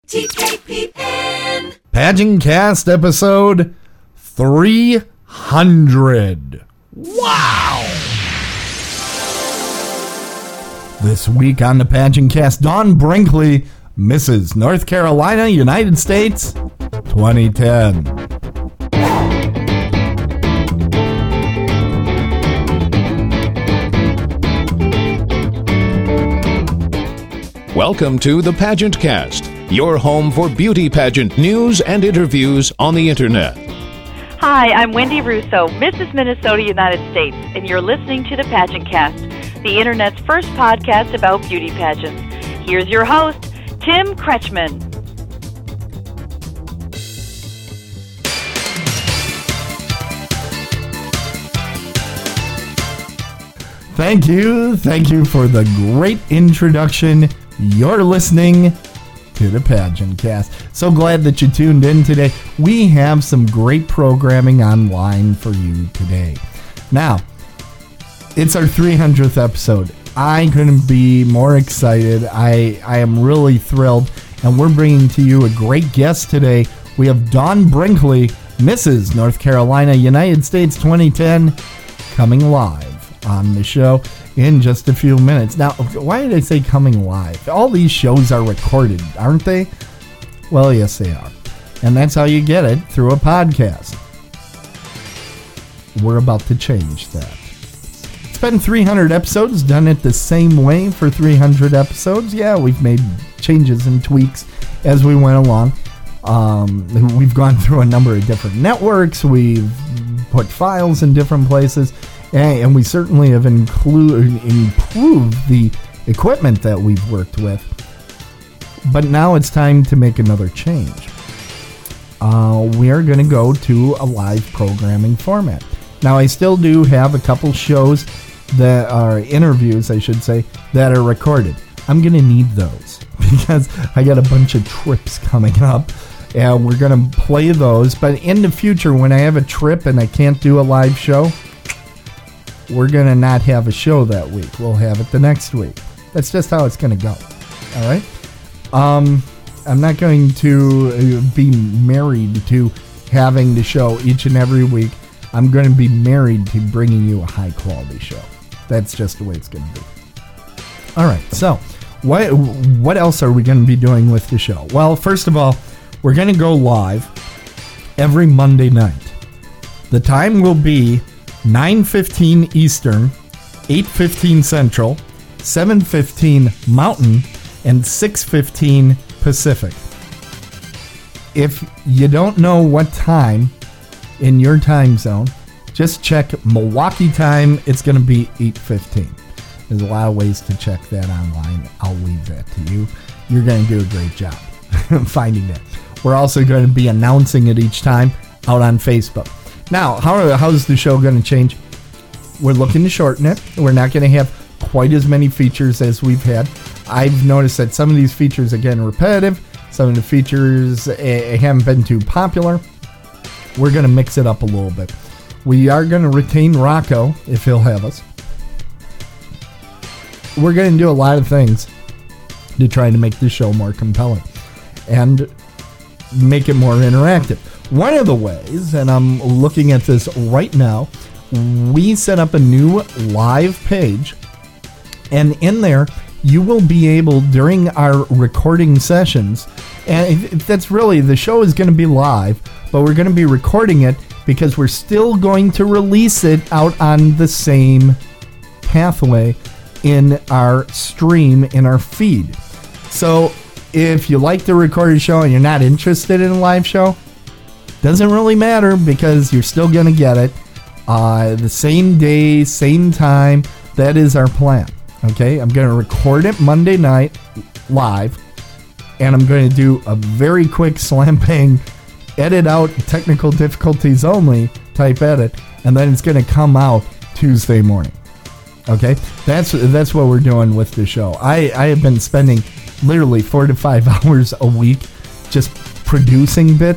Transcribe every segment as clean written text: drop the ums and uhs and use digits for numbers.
TKPN. Pageant Cast episode 300. Wow! This week on the Pageant Cast, Dawn Brinkley, Mrs. North Carolina, United States, 2010. Welcome to the Pageant Cast, your home for beauty pageant news and interviews on the internet. Hi, I'm Wendy Russo, Mrs. Minnesota, United States, and you're listening to the Pageant Cast, the internet's first podcast about beauty pageants. Here's your host, Tim Kretschmann. Thank you for the great introduction. You're listening to the Pageant Cast. So glad that you tuned in today. We have some great programming online for you today. Now, it's our 300th episode. I couldn't be more excited. I am really thrilled, and we're bringing to you a great guest today. We have Dawn Brinkley, Mrs. North Carolina, United States 2010, coming live on the show in just a few minutes. Now, why did I say coming live? All these shows are recorded, aren't they? Well, yes, they are. And that's how you get it, through a podcast. We're about to change that. It's been 300 episodes, done it the same way for 300 episodes. Yeah, we've made changes and tweaks as we went along. We've gone through a number of different networks. We've put files in different places. And we certainly have improved the equipment that we've worked with. But now it's time to make another change. We are going to go to a live programming format. Now, I still do have a couple shows that are interviews, I should say, that are recorded. I'm going to need those because I got a bunch of trips coming up. And we're going to play those. But in the future, when I have a trip and I can't do a live show, we're going to not have a show that week. We'll have it the next week. That's just how it's going to go. All right? I'm not going to be married to having the show each and every week. I'm going to be married to bringing you a high-quality show. That's just the way it's going to be. All right. So what else are we going to be doing with the show? Well, first of all, we're going to go live every Monday night. The time will be 9:15 Eastern, 8:15 Central, 7:15 Mountain, and 6:15 Pacific. If you don't know what time in your time zone, just check Milwaukee time. It's going to be 8:15. There's a lot of ways to check that online. I'll leave that to you. You're going to do a great job finding that. We're also going to be announcing it each time out on Facebook. Now, how's the show going to change? We're looking to shorten it. We're not going to have quite as many features as we've had. I've noticed that some of these features are getting repetitive. Some of the features haven't been too popular. We're going to mix it up a little bit. We are going to retain Rocco, if he'll have us. We're going to do a lot of things to try to make the show more compelling and make it more interactive. One of the ways, and I'm looking at this right now, we set up a new live page, and in there you will be able, during our recording sessions, and that's really, the show is going to be live, but we're going to be recording it because we're still going to release it out on the same pathway in our stream, in our feed. So if you like the recorded show and you're not interested in a live show, doesn't really matter because you're still going to get it the same day, same time. That is our plan. Okay, I'm going to record it Monday night live, and I'm going to do a very quick slam bang, edit out technical difficulties only type edit, and then it's going to come out Tuesday morning. Okay, that's what we're doing with the show. I have been spending literally 4 to 5 hours a week just producing bits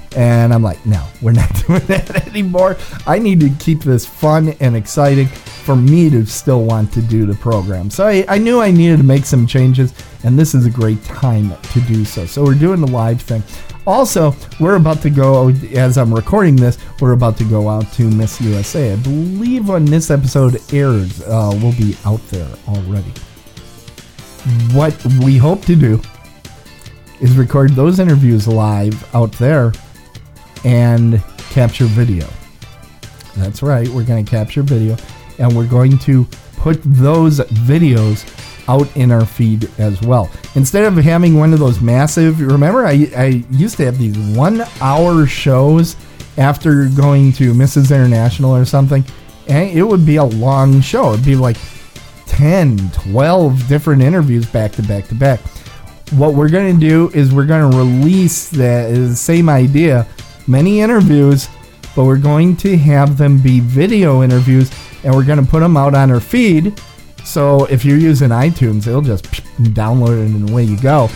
And I'm like, no, we're not doing that anymore. I need to keep this fun and exciting for me to still want to do the program. So I knew I needed to make some changes, and this is a great time to do so. So we're doing the live thing. Also, we're about to go, as I'm recording this, we're about to go out to Miss USA. I believe when this episode airs, we'll be out there already. What we hope to do is record those interviews live out there and capture video. That's right, we're going to capture video, and we're going to put those videos out in our feed as well. Instead of having one of those massive, remember I used to have these 1 hour shows after going to Mrs. International or something, and it would be a long show. It'd be like 10, 12 different interviews back to back to back. What we're going to do is we're going to release the same idea, many interviews, but we're going to have them be video interviews, and we're going to put them out on our feed. So if you're using iTunes, it'll just download it and away you go.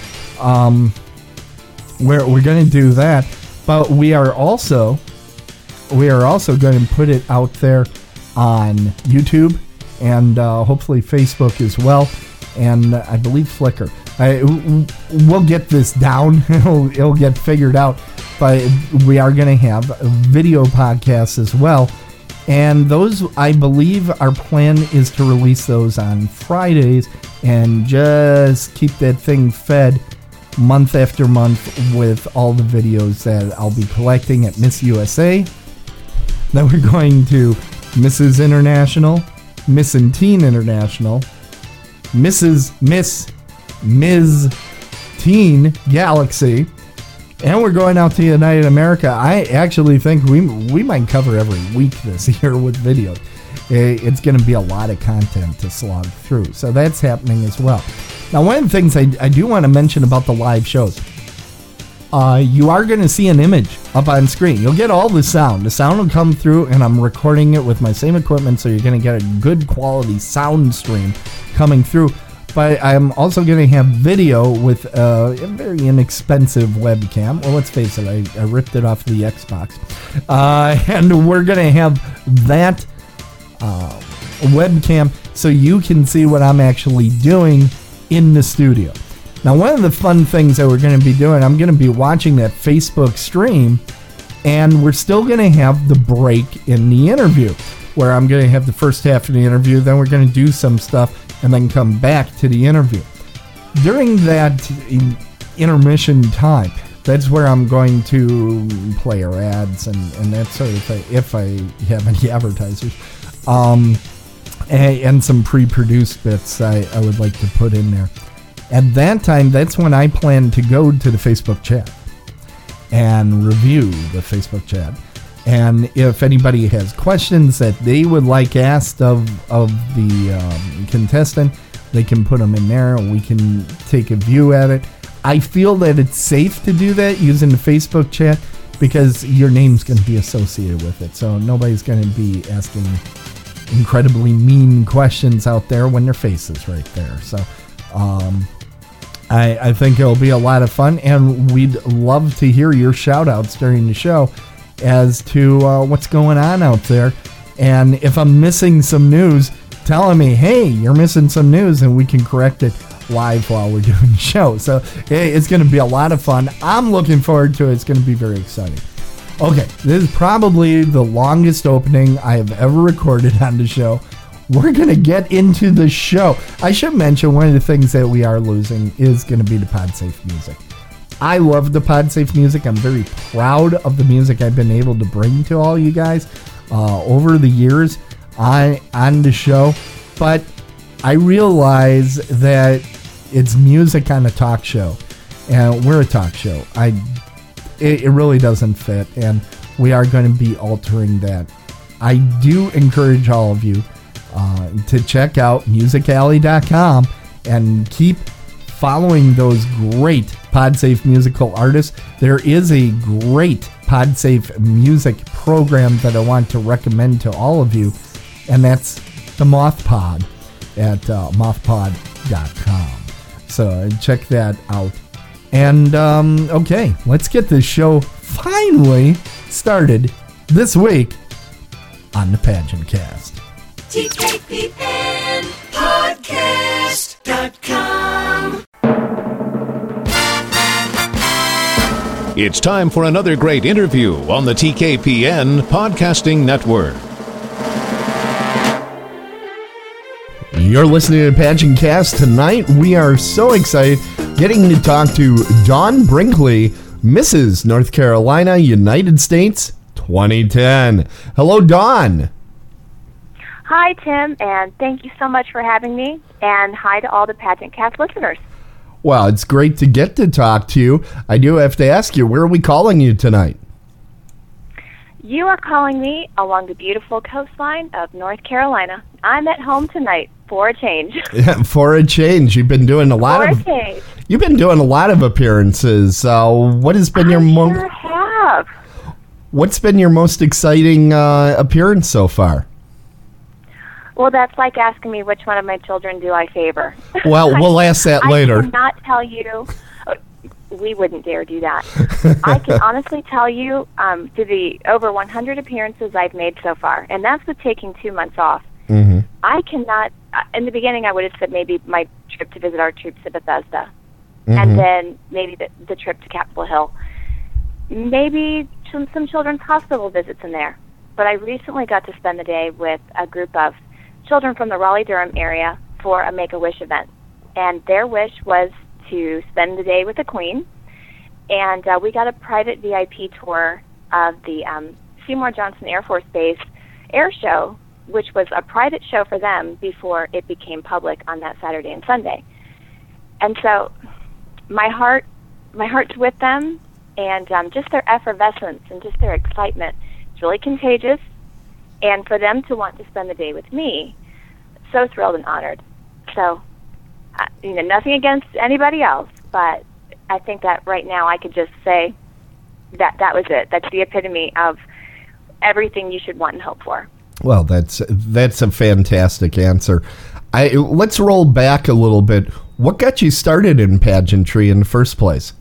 We're going to do that, but we are also going to put it out there on YouTube and hopefully Facebook as well, and I believe Flickr. We'll get this down. It'll get figured out, but we are going to have video podcasts as well. And those, I believe, our plan is to release those on Fridays and just keep that thing fed month after month with all the videos that I'll be collecting at Miss USA. Then we're going to Mrs. International, Miss and Teen International, Ms. Teen Galaxy, and we're going out to United America. I actually think we might cover every week this year with videos. It's going to be a lot of content to slog through. So that's happening as well. Now, one of the things I do want to mention about the live shows, you are going to see an image up on screen. You'll get all the sound. The sound will come through, and I'm recording it with my same equipment, so you're going to get a good quality sound stream coming through. But I'm also going to have video with a very inexpensive webcam. Well, let's face it, I ripped it off the Xbox. And we're going to have that webcam so you can see what I'm actually doing in the studio. Now, one of the fun things that we're going to be doing, I'm going to be watching that Facebook stream, and we're still going to have the break in the interview, where I'm going to have the first half of the interview, then we're going to do some stuff, and then come back to the interview. During that intermission time, that's where I'm going to play our ads and that sort of thing, if I have any advertisers. And some pre-produced bits I would like to put in there. At that time, that's when I plan to go to the Facebook chat and review the Facebook chat. And if anybody has questions that they would like asked of the contestant, they can put them in there and we can take a view at it. I feel that it's safe to do that using the Facebook chat because your name's going to be associated with it. So nobody's going to be asking incredibly mean questions out there when their face is right there. So I think it'll be a lot of fun, and we'd love to hear your shout outs during the show as to what's going on out there. And if I'm missing some news, telling me, hey, you're missing some news, and we can correct it live while we're doing the show. So it's going to be a lot of fun. I'm looking forward to it. It's going to be very exciting. Okay, this is probably the longest opening I have ever recorded on the show. We're going to get into the show. I should mention one of the things that we are losing is going to be the PodSafe music. I love the PodSafe music. I'm very proud of the music I've been able to bring to all you guys over the years on the show. But I realize that it's music on a talk show, and we're a talk show. It really doesn't fit, and we are going to be altering that. I do encourage all of you to check out musicalley.com and keep following those great PodSafe musical artists. There is a great PodSafe music program that I want to recommend to all of you, and that's the Moth Pod at mothpod.com. So check that out. And okay, let's get this show finally started this week on the Pageant Cast. TKPNpodcast.com. It's time for another great interview on the TKPN Podcasting Network. You're listening to the Pageant Cast. Tonight, we are so excited getting to talk to Dawn Brinkley, Mrs. North Carolina, United States 2010. Hello, Dawn. Hi, Tim, and thank you so much for having me, and hi to all the Pageant Cast listeners. Well, it's great to get to talk to you. I do have to ask you, where are we calling you tonight? You are calling me along the beautiful coastline of North Carolina. I'm at home tonight for a change. Yeah, for a change. You've been doing a lot of appearances. What has been What's been your most exciting appearance so far? Well, that's like asking me which one of my children do I favor. Well, we'll ask that later. I cannot tell you. We wouldn't dare do that. I can honestly tell you to the over 100 appearances I've made so far, and that's with taking 2 months off. Mm-hmm. I cannot, in the beginning I would have said maybe my trip to visit our troops at Bethesda, and then maybe the trip to Capitol Hill. Maybe some children's hospital visits in there. But I recently got to spend the day with a group of children from the Raleigh-Durham area for a Make-A-Wish event. And their wish was to spend the day with the Queen. And we got a private VIP tour of the Seymour Johnson Air Force Base air show, which was a private show for them before it became public on that Saturday and Sunday. And so my heart's with them, and just their effervescence and just their excitement. It's really contagious. And for them to want to spend the day with me, so thrilled and honored. So, nothing against anybody else, but I think that right now I could just say that was it. That's the epitome of everything you should want and hope for. Well, that's a fantastic answer. Let's roll back a little bit. What got you started in pageantry in the first place?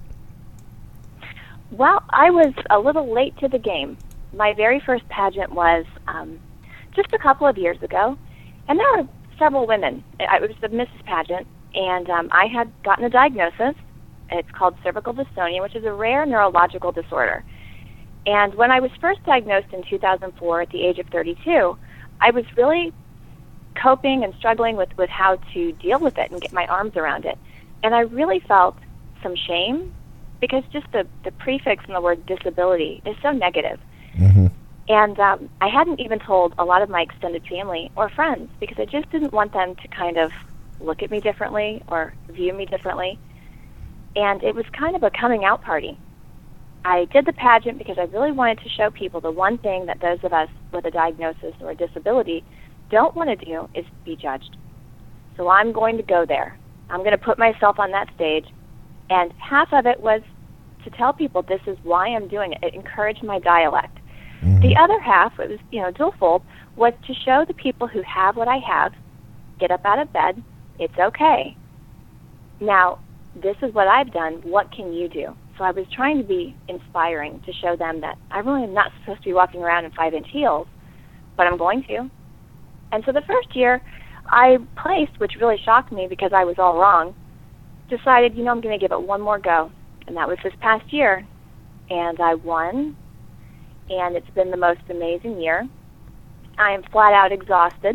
Well, I was a little late to the game. My very first pageant was just a couple of years ago, and there were several women. It was the Mrs. Pageant, and I had gotten a diagnosis. It's called cervical dystonia, which is a rare neurological disorder. And when I was first diagnosed in 2004 at the age of 32, I was really coping and struggling with how to deal with it and get my arms around it. And I really felt some shame because just the prefix in the word disability is so negative. Mm-hmm. And I hadn't even told a lot of my extended family or friends because I just didn't want them to kind of look at me differently or view me differently. And it was kind of a coming out party. I did the pageant because I really wanted to show people the one thing that those of us with a diagnosis or a disability don't want to do is be judged. So I'm going to go there. I'm going to put myself on that stage. And half of it was to tell people this is why I'm doing it. It encouraged my dialect. Mm-hmm. The other half, it was dual-fold, was to show the people who have what I have, get up out of bed, it's okay. Now, this is what I've done, what can you do? So I was trying to be inspiring to show them that I really am not supposed to be walking around in 5-inch heels, but I'm going to. And so the first year, I placed, which really shocked me because I was all wrong, decided, I'm going to give it one more go. And that was this past year. And I won. And it's been the most amazing year. I am flat out exhausted.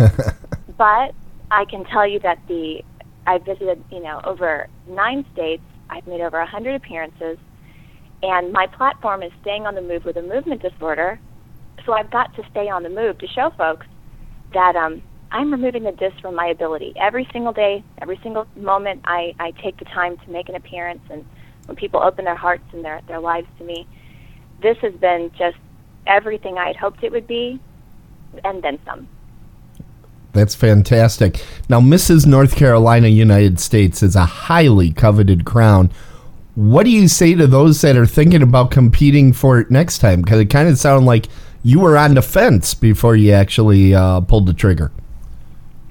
But I can tell you that I visited, over 9 states. I've made over 100 appearances. And my platform is staying on the move with a movement disorder. So I've got to stay on the move to show folks that I'm removing the disc from my ability. Every single day, every single moment, I take the time to make an appearance. And when people open their hearts and their lives to me, this has been just everything I had hoped it would be, and then some. That's fantastic. Now, Mrs. North Carolina, United States is a highly coveted crown. What do you say to those that are thinking about competing for it next time? Because it kind of sounded like you were on the fence before you actually pulled the trigger.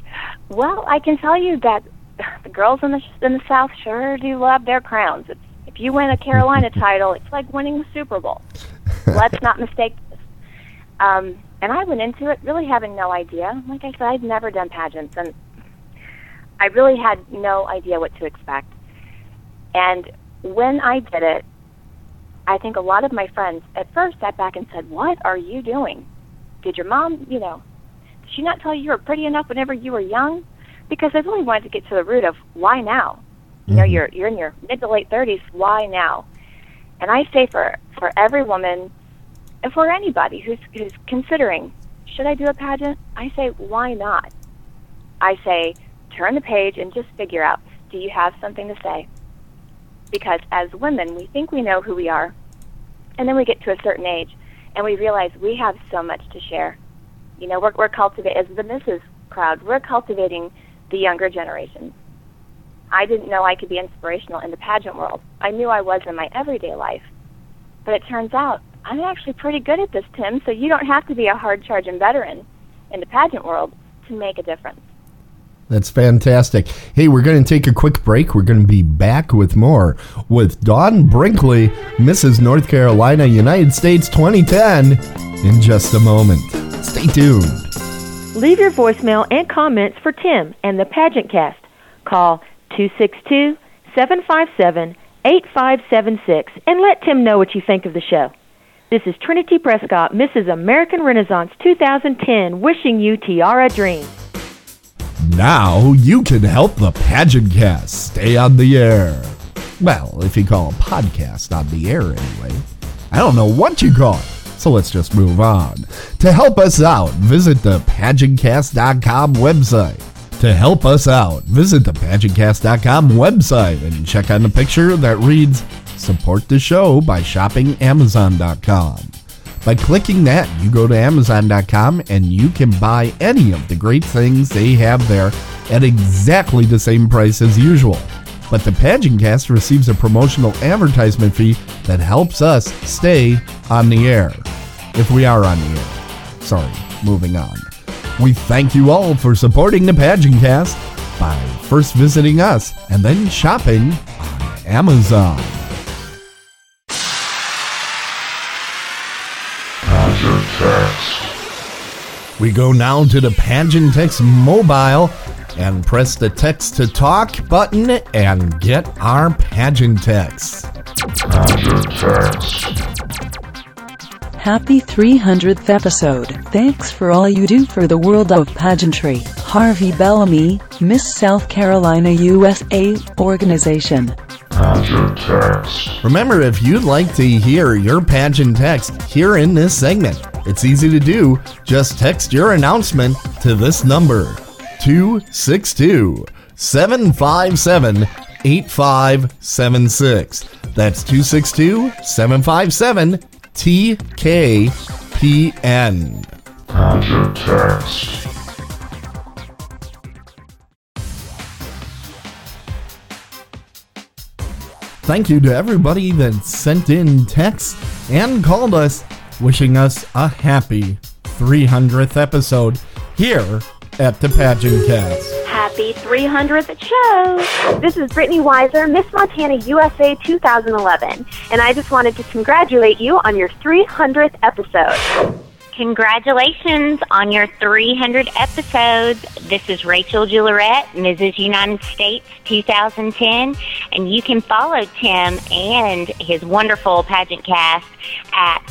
Well, I can tell you that the girls in the South sure do love their crowns. If If you win a Carolina title, it's like winning the Super Bowl. Let's not mistake this. And I went into it really having no idea. Like I said, I'd never done pageants, and I really had no idea what to expect. And when I did it, I think a lot of my friends at first sat back and said, "What are you doing? Did your mom, did she not tell you were pretty enough whenever you were young?" Because I really wanted to get to the root of why now. You're in your mid to late 30s, why now? And I say for every woman, and for anybody who's considering, should I do a pageant? I say, why not? I say, turn the page and just figure out, do you have something to say? Because as women, we think we know who we are, and then we get to a certain age, and we realize we have so much to share. We're cultivating, as the Mrs. crowd, we're cultivating the younger generation. I didn't know I could be inspirational in the pageant world. I knew I was in my everyday life. But it turns out I'm actually pretty good at this, Tim, so you don't have to be a hard-charging veteran in the pageant world to make a difference. That's fantastic. Hey, we're going to take a quick break. We're going to be back with more with Dawn Brinkley, Mrs. North Carolina, United States 2010, in just a moment. Stay tuned. Leave your voicemail and comments for Tim and the Pageant Cast. Call 262-757-8576 and let Tim know what you think of the show. This is Trinity Prescott, Mrs. American Renaissance 2010, wishing you tiara dreams. Now you can help the Pageant Cast stay on the air. Well, if you call a podcast on the air anyway. I don't know what you call it, so let's just move on. To help us out, visit the PageantCast.com website. To help us out, visit the PageantCast.com website and check on the picture that reads, "Support the show by shopping Amazon.com." By clicking that, you go to Amazon.com and you can buy any of the great things they have there at exactly the same price as usual. But the Pageant Cast receives a promotional advertisement fee that helps us stay on the air. If we are on the air. Sorry, moving on. We thank you all for supporting the Pageant Cast by first visiting us and then shopping on Amazon. Pageant Text. We go now to the Pageant Text mobile and press the text to talk button and get our Pageant Text. Pageant Text. Happy 300th episode. Thanks for all you do for the world of pageantry. Harvey Bellamy, Miss South Carolina, USA Organization. Pageant Text. Remember, if you'd like to hear your Pageant Text here in this segment, it's easy to do. Just text your announcement to this number, 262-757-8576. That's 262-757-TKPN. Pageant Text. Thank you to everybody that sent in texts and called us, wishing us a happy 300th episode here at the Pageant Cast. Happy 300th show! This is Brittany Weiser, Miss Montana USA 2011, and I just wanted to congratulate you on your 300th episode. Congratulations on your 300 episodes. This is Rachel Gillerette, Mrs. United States 2010, and you can follow Tim and his wonderful Pageant Cast at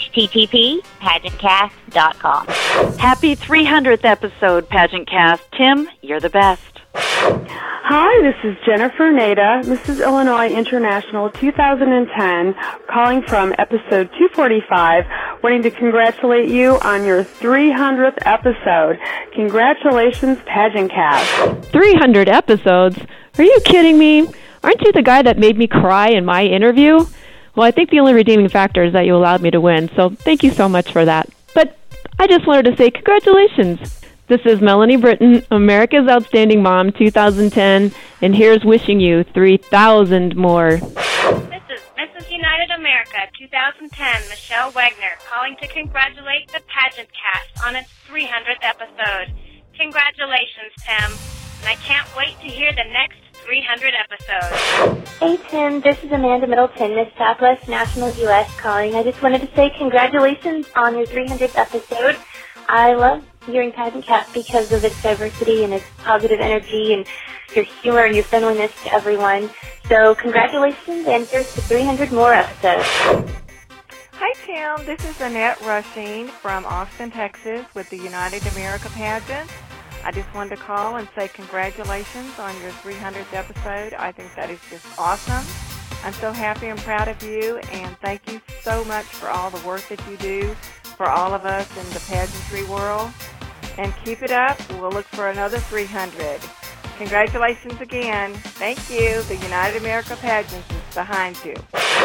http://pageantcast.com. Happy 300th episode, Pageant Cast. Tim, you're the best. Hi, this is Jennifer Nader, Mrs. Illinois International 2010, calling from episode 245, wanting to congratulate you on your 300th episode. Congratulations, Pageant Cast. 300 episodes? Are you kidding me? Aren't you the guy that made me cry in my interview? Well, I think the only redeeming factor is that you allowed me to win, so thank you so much for that. But I just wanted to say congratulations. This is Melanie Britton, America's Outstanding Mom 2010, and here's wishing you 3,000 more. This is Mrs. United America 2010, Michelle Wagner, calling to congratulate the Pageant Cast on its 300th episode. Congratulations, Tim, and I can't wait to hear the next 300 episodes. Hey Tim, this is Amanda Middleton, Miss Southwest National US calling. I just wanted to say congratulations on your 300th episode. I love hearing Pageant Cast because of its diversity and its positive energy and your humor and your friendliness to everyone. So congratulations, and here's to 300 more episodes. Hi Tim, this is Annette Rushing from Austin, Texas with the United America Pageant. I just wanted to call and say congratulations on your 300th episode. I think that is just awesome. I'm so happy and proud of you, and thank you so much for all the work that you do for all of us in the pageantry world. And keep it up. We'll look for another 300. Congratulations again. Thank you. The United America Pageant is behind you.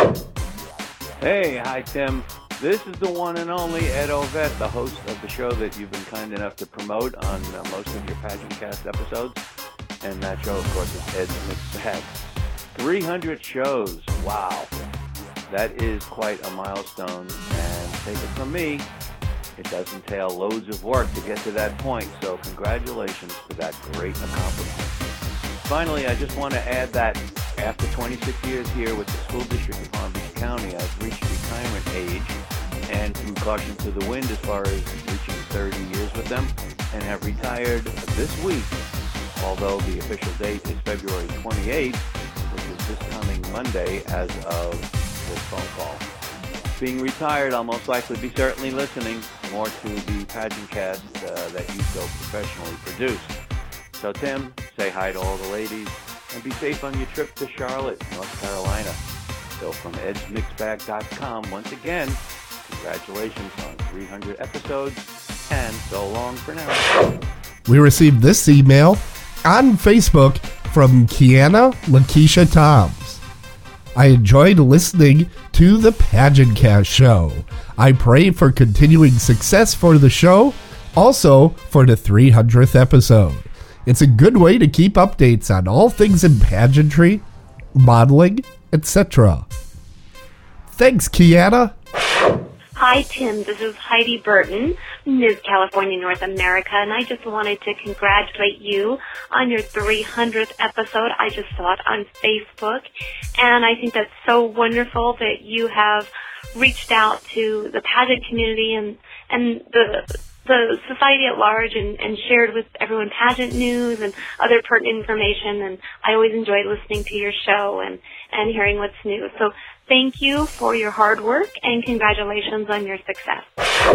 Hey, hi Tim. This is the one and only Ed Ovett, the host of the show that you've been kind enough to promote on most of your Pageant Cast episodes. And that show, of course, is Ed's Mixed Bag. 300 shows. Wow. That is quite a milestone. And take it from me, it does entail loads of work to get to that point. So congratulations for that great accomplishment. Finally, I just want to add that after 26 years here with the school district of Palm Beach County, I've reached retirement age and threw caution to the wind as far as reaching 30 years with them, and have retired this week, although the official date is February 28th, which is this coming Monday as of this phone call. Being retired, I'll most likely be certainly listening more to the Pageant Cast that you so professionally produce. So Tim, say hi to all the ladies, and be safe on your trip to Charlotte, North Carolina. So from edsmixbag.com, once again, congratulations on 300 episodes, and so long for now. We received this email on Facebook from Kiana Lakeisha Toms. I enjoyed listening to the Pageant Cast show. I pray for continuing success for the show, also for the 300th episode. It's a good way to keep updates on all things in pageantry, modeling, etc. Thanks, Kiana. Hi, Tim. This is Heidi Burton, Ms. California, North America, and I just wanted to congratulate you on your 300th episode. I just saw it on Facebook, and I think that's so wonderful that you have reached out to the pageant community and the society at large and shared with everyone pageant news and other pertinent information. And I always enjoy listening to your show and hearing what's new. So thank you for your hard work, and congratulations on your success.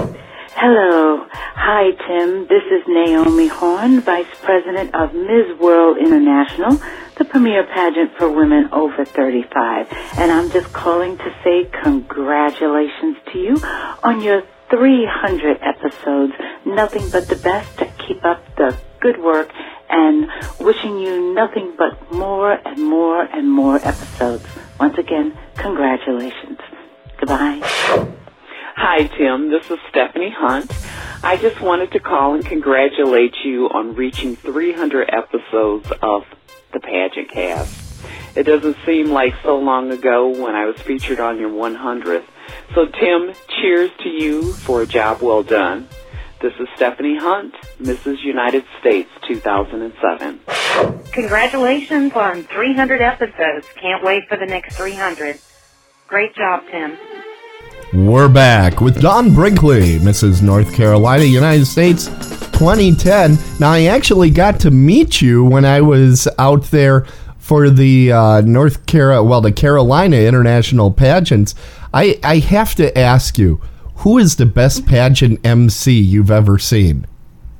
Hello. Hi, Tim. This is Naomi Horn, Vice President of Ms. World International, the premier pageant for women over 35. And I'm just calling to say congratulations to you on your 300 episodes. Nothing but the best to keep up the good work, and wishing you nothing but more and more and more episodes. Once again, congratulations. Goodbye. Hi, Tim. This is Stephanie Hunt. I just wanted to call and congratulate you on reaching 300 episodes of the Pageant Cast. It doesn't seem like so long ago when I was featured on your 100th. So, Tim, cheers to you for a job well done. This is Stephanie Hunt, Mrs. United States, 2007. Congratulations on 300 episodes. Can't wait for the next 300. Great job, Tim. We're back with Dawn Brinkley, Mrs. North Carolina, United States, 2010. Now, I actually got to meet you when I was out there for the the Carolina International Pageants. I have to ask you, who is the best pageant MC you've ever seen?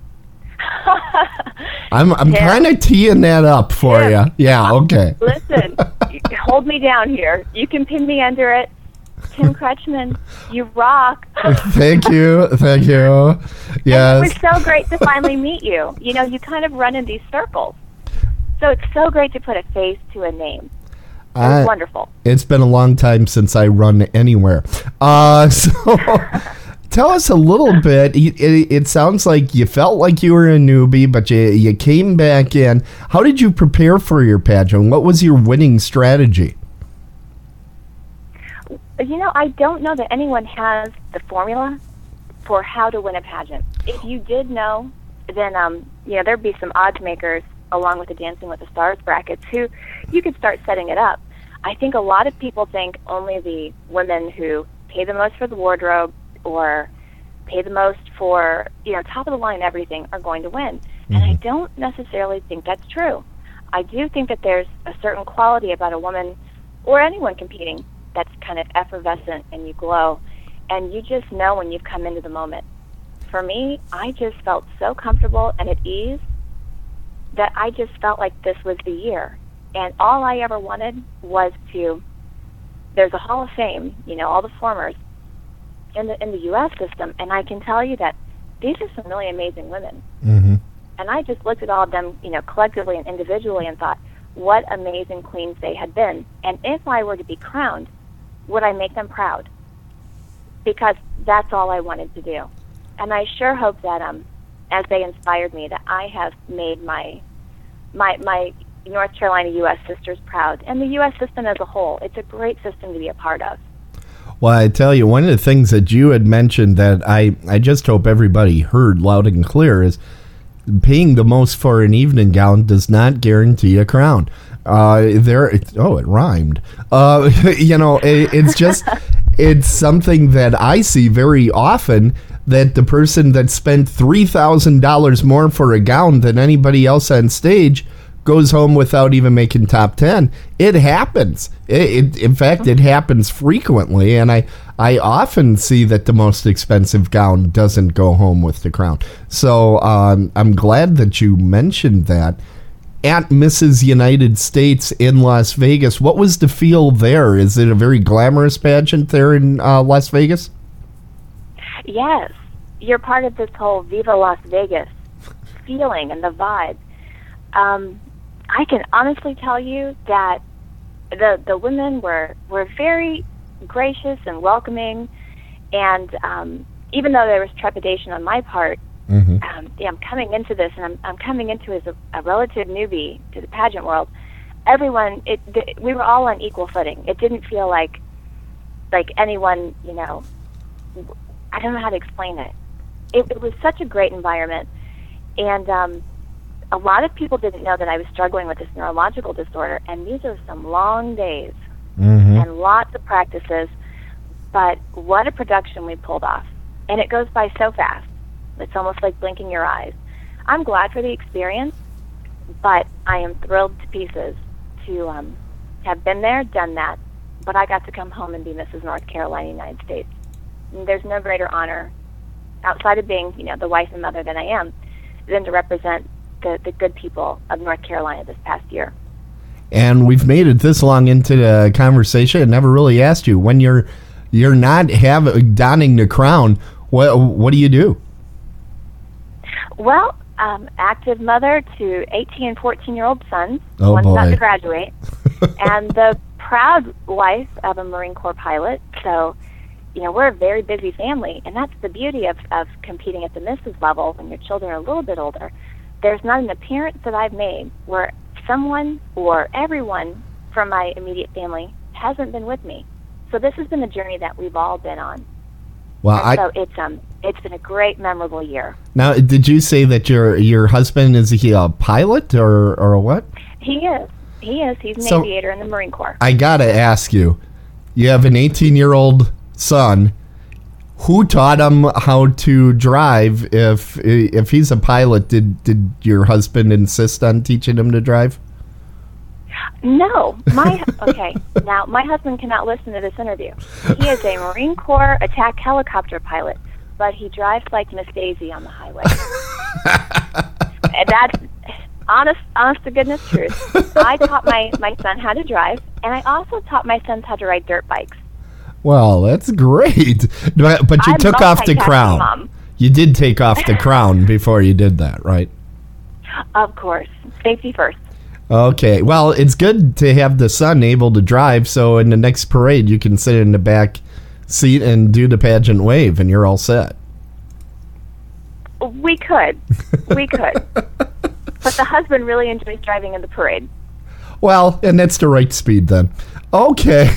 I'm kind of teeing that up for you. Yeah, okay. Listen, hold me down here. You can pin me under it. Tim Kretschmann, you rock. Thank you. Yes. It was so great to finally meet you. You know, you kind of run in these circles. So it's so great to put a face to a name. It was wonderful. It's been a long time since I run anywhere. So tell us a little bit. It sounds like you felt like you were a newbie, but you came back in. How did you prepare for your pageant? What was your winning strategy? You know, I don't know that anyone has the formula for how to win a pageant. If you did know, then, there'd be some odds makers along with the Dancing with the Stars brackets, who you could start setting it up. I think a lot of people think only the women who pay the most for the wardrobe or pay the most for, top of the line everything are going to win. And I don't necessarily think that's true. I do think that there's a certain quality about a woman or anyone competing that's kind of effervescent and you glow and you just know when you've come into the moment. For me, I just felt so comfortable and at ease that I just felt like this was the year. And all I ever wanted was there's a Hall of Fame, all the formers in the U.S. system, and I can tell you that these are some really amazing women. Mm-hmm. And I just looked at all of them, collectively and individually and thought, what amazing queens they had been. And if I were to be crowned, would I make them proud? Because that's all I wanted to do. And I sure hope that as they inspired me, that I have made my North Carolina U.S. sisters proud, and the U.S. system as a whole. It's a great system to be a part of. Well, I tell you, one of the things that you had mentioned that I just hope everybody heard loud and clear is paying the most for an evening gown does not guarantee a crown. It rhymed. It's just, it's something that I see very often, that the person that spent $3,000 more for a gown than anybody else on stage goes home without even making top 10. It happens. In fact, it happens frequently, and I often see that the most expensive gown doesn't go home with the crown. So I'm glad that you mentioned that. At Mrs. United States in Las Vegas, what was the feel there? Is it a very glamorous pageant there in Las Vegas? Yes. You're part of this whole Viva Las Vegas feeling and the vibe. I can honestly tell you that the women were very gracious and welcoming, and even though there was trepidation on my part, I'm coming into this, and I'm coming into as a relative newbie to the pageant world. Everyone, we were all on equal footing. It didn't feel like anyone, I don't know how to explain it. It was such a great environment, and a lot of people didn't know that I was struggling with this neurological disorder, and these are some long days and lots of practices, but what a production we pulled off. And it goes by so fast. It's almost like blinking your eyes. I'm glad for the experience, but I am thrilled to pieces to have been there, done that, but I got to come home and be Mrs. North Carolina, United States. And there's no greater honor, outside of being, the wife and mother that I am, than to represent the good people of North Carolina this past year. And we've made it this long into the conversation and never really asked you, when you're not donning the crown, what do you do? Well, active mother to 18 and 14-year-old sons. Oh, one's boy. about to graduate. And the proud wife of a Marine Corps pilot. So, we're a very busy family. And that's the beauty of competing at the Mrs. level when your children are a little bit older. There's not an appearance that I've made where someone or everyone from my immediate family hasn't been with me. So this has been a journey that we've all been on. Well, it's been a great, memorable year. Now, did you say that your husband, is he a pilot or a what? He is. He's an aviator in the Marine Corps. I gotta ask you, you have an 18-year-old son. Who taught him how to drive? If he's a pilot, did your husband insist on teaching him to drive? No. Okay. Now, my husband cannot listen to this interview. He is a Marine Corps attack helicopter pilot, but he drives like Miss Daisy on the highway. That's honest to goodness truth. I taught my son how to drive, and I also taught my sons how to ride dirt bikes. Well, that's great. But you took off the crown. Mom. You did take off the crown before you did that, right? Of course. Safety first. Okay. Well, it's good to have the son able to drive, so in the next parade you can sit in the back seat and do the pageant wave, and you're all set. We could. But the husband really enjoys driving in the parade. Well, and that's the right speed then. Okay.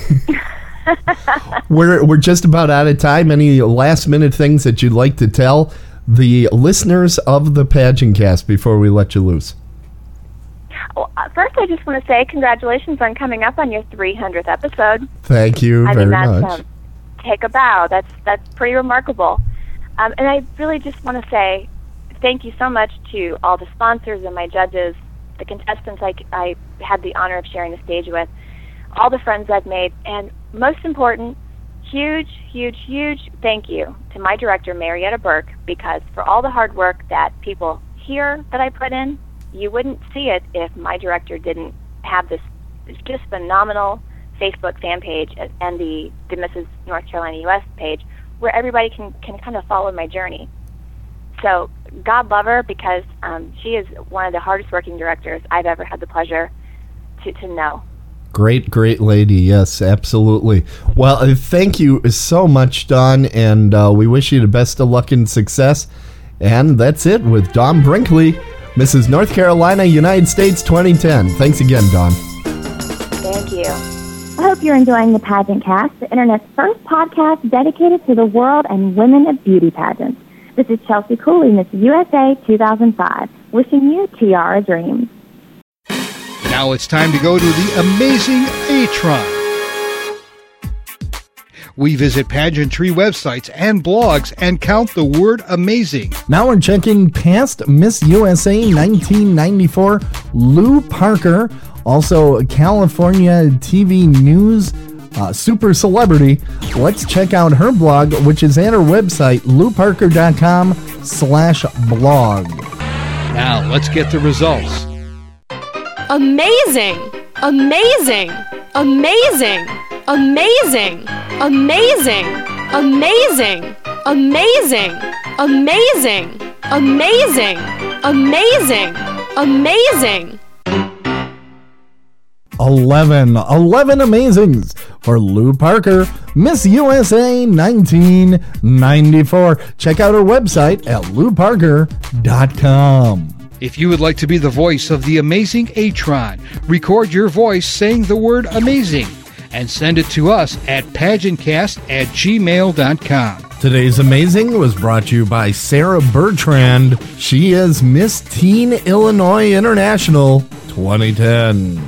We're just about out of time. Any last minute things that you'd like to tell the listeners of the Pageant Cast before we let you loose? Well, first, I just want to say congratulations on coming up on your 300th episode. Thank you very much. Take a bow. That's pretty remarkable. And I really just want to say thank you so much to all the sponsors and my judges, the contestants I had the honor of sharing the stage with, all the friends I've made, and most important, huge thank you to my director, Marietta Burke, because for all the hard work that people hear that I put in, you wouldn't see it if my director didn't have this just phenomenal Facebook fan page and the Mrs. North Carolina US page where everybody can kind of follow my journey. So God love her, because she is one of the hardest working directors I've ever had the pleasure to know. Great lady. Yes, absolutely. Well, thank you so much, Dawn, and we wish you the best of luck and success. And that's it with Dawn Brinkley, Mrs. North Carolina, United States 2010. Thanks again, Dawn. Thank you. I hope you're enjoying the Pageant Cast, the Internet's first podcast dedicated to the world and women of beauty pageants. This is Chelsea Cooley, Miss USA 2005, wishing you tiara dreams. Now it's time to go to the amazing A-Tron. We visit pageantry websites and blogs and count the word amazing. Now we're checking past Miss USA 1994, Lou Parker, also California TV News super celebrity. Let's check out her blog, which is at her website, louparker.com/blog. Now let's get the results. Amazing! Amazing! Amazing! Amazing! Amazing! Amazing! Amazing! Amazing! Amazing! Amazing! Amazing! 11 amazings for Lou Parker, Miss USA 1994. Check out her website at louparker.com. If you would like to be the voice of the amazing A-Tron, record your voice saying the word amazing and send it to us at pageantcast@gmail.com. Today's Amazing was brought to you by Sarah Bertrand. She is Miss Teen Illinois International 2010.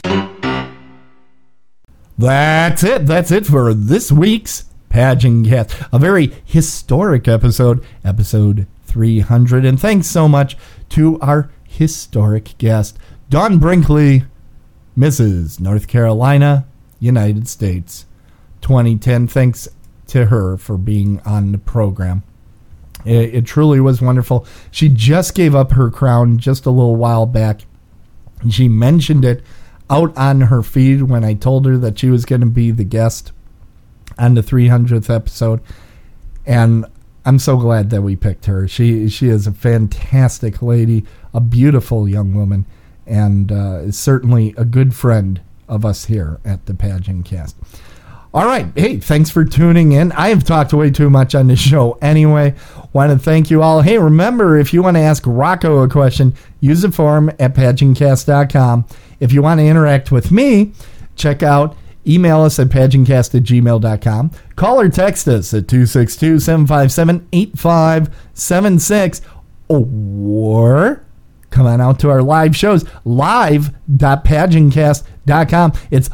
That's it for this week's Pageant Cast. A very historic episode 300. And thanks so much to our historic guest, Dawn Brinkley, Mrs. North Carolina, United States 2010. Thanks to her for being on the program. It truly was wonderful. She just gave up her crown just a little while back. She mentioned it out on her feed when I told her that she was going to be the guest on the 300th episode. And I'm so glad that we picked her. She is a fantastic lady, a beautiful young woman, and is certainly a good friend of us here at the Pageant Cast. All right. Hey, thanks for tuning in. I have talked way too much on this show anyway. Want to thank you all. Hey, remember, if you want to ask Rocco a question, use the forum at pageantcast.com. If you want to interact with me, email us at pageantcast@gmail.com. Call or text us at 262-757-8576. Or come on out to our live shows, live.pageantcast.com. It's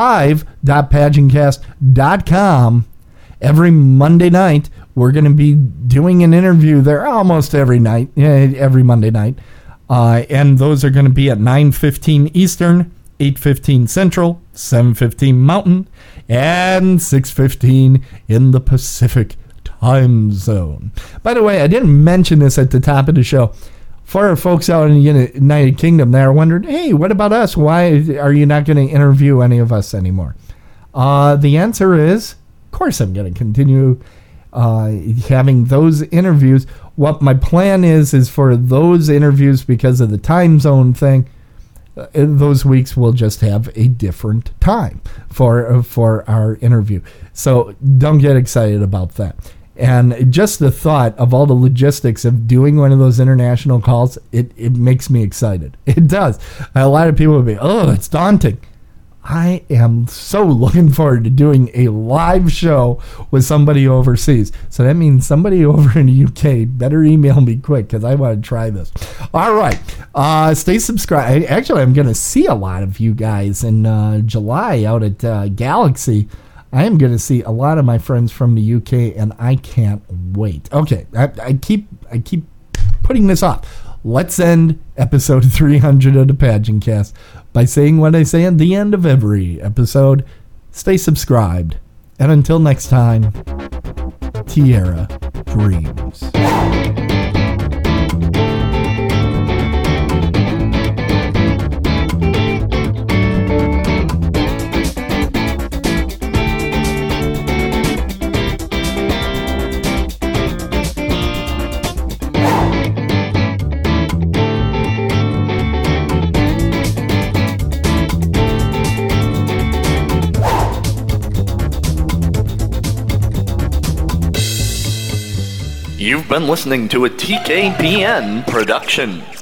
live.pageantcast.com. Every Monday night, we're going to be doing an interview there almost every Monday night. And those are going to be at 9:15 Eastern, 8:15 Central, 7:15 Mountain, and 6:15 in the Pacific time zone. By the way, I didn't mention this at the top of the show. For our folks out in the United Kingdom, they are wondering, hey, what about us? Why are you not going to interview any of us anymore? The answer is, of course I'm going to continue having those interviews. What my plan is for those interviews, because of the time zone thing, those weeks we'll just have a different time for our interview. So don't get excited about that. And just the thought of all the logistics of doing one of those international calls, it makes me excited. It does. A lot of people will be, oh, it's daunting. I am so looking forward to doing a live show with somebody overseas. So that means somebody over in the UK better email me quick because I want to try this. All right. Stay subscribed. Actually, I'm going to see a lot of you guys in July out at Galaxy. I am going to see a lot of my friends from the UK, and I can't wait. Okay. I keep putting this off. Let's end episode 300 of the Pageant Cast by saying what I say at the end of every episode. Stay subscribed. And until next time, Tierra Dreams. You've been listening to a TKPN production.